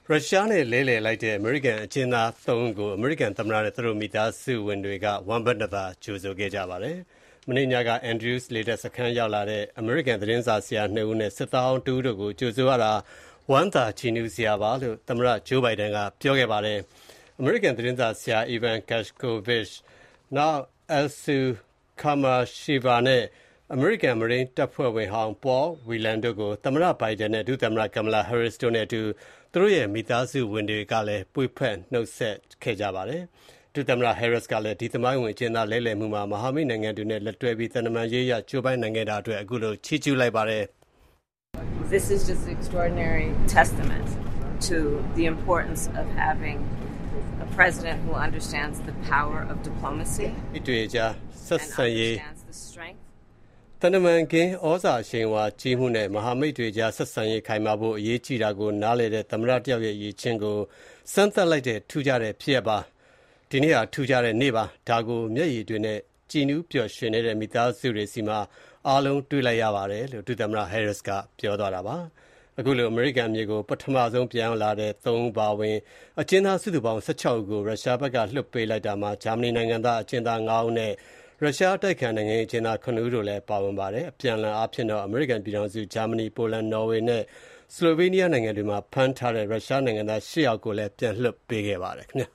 ရုရှားနဲ့လဲလှယ်လိုက်တဲ့အမေရိကန်အကျဉ်းသား၃ဦးကိုအမေရိကန်သမ္မတနဲ့သူတို့မိသားစုဝင်တွေကဝမ်းပက်နှစ်သာကြိုဆိုခဲ့ကြပါတယ်။မနေ့ညက Andrews လေတပ်စခန်းရောက်လာတဲ့အမေရိကန်သတင်းစာဆရာ2ဦးနဲ့စစ်သား1ဦးတို့ကိုကြိုဆိုရတာဝမ်းသာချီးနူးစရာပါလို့သမ္မတဂျိုးဘိုင်ဒန်ကပြောခဲ့ပါတယ်။အမေရိကန်သတင်းစာဆရာ Evan Gershkovich, နောက် Alsu Kamashiva နဲ့အမေရိကန်မရိန်းတပ်ဖွဲ့ဝင်ဟောင်း Paul Whelan တို့ကိုသမ္မတဘိုင်ဒန်နဲ့ဒုသမ္မတ Kamala Harris တို့နဲ့အတူသူတို့ရဲ့မိသားစုဝင်တွေကလည်းပွေဖက်နှုတ်ဆက်ခဲ့ကြပါတယ်။ဒုသမ္မတ Harris ကလည်းဒီသမိုင်းဝင်အကျဉ်းသားလဲလှယ်မှုမှာမဟာမိတ်နိုင်ငံတွေနဲ့လက်တွဲပြီးသံတမန်ရေးအရကြိုးပမ်းနိုင်ခဲ့တာအတွက်အခုလိုချီးကျူးလိုက်ပါတယ်။ This is just an extraordinary testament to the importance of having a president who understands the power of diplomacy တွေကြားဆက်ဆံရေး understands the strength တန်တမန်ကင်းဩဇာအရှိန်အဝါကြီးမှုနဲ့မဟာမိတ်တွေကြားဆက်ဆံရေးခိုင်မာဖို့အရေးကြီးတာကိုနားလည်တဲ့သမ္မတတယောက်ရဲ့ရည်ချင်းကိုစမ်းသပ်လိုက်တဲ့ထူးခြားတဲ့ဖြစ်ရပ်ပါဒီနေ့ဟာထူးခြားတဲ့နေ့ပါဒါကိုမျက်ရည်တွေနဲ့ကြည်နူးပျော်ရွှင်နေတဲ့မိသားစုတွေစီမှာအားလုံးတွေ့လိုက်ရပါတယ်လို့ဒုသမ္မတ Harris ကပြောသွားတာပါအခုလိုအမေရိကန်မြေကိုပထမဆုံးပြန်လာတဲ့3ဦးပါဝင်အကျဉ်းသားစုစုပေါင်း16ဦးကိုရုရှားဘက်ကလွှတ်ပေးလိုက်တာမှာဂျာမနီနိုင်ငံသားအကျဉ်းသား9ဦးနဲ့ရုရှားတိုက်ခံနိုင်ငံရေးအကျဉ်းသား9ဦးတို့လည်းပါဝင်ပါတယ်အပြန်အလှန်အားဖြင့်တော့အမေရိကန်ပြည်ထောင်စုဂျာမနီပိုလန်နော်ဝေနဲ့ဆလိုဗေးနီးယားနိုင်ငံတွေမှာဖမ်းထားတဲ့ရုရှားနိုင်ငံသား10ယောက်ကိုလည်းပြန်လွှတ်ပေးခဲ့ပါတယ်ခင်ဗျာ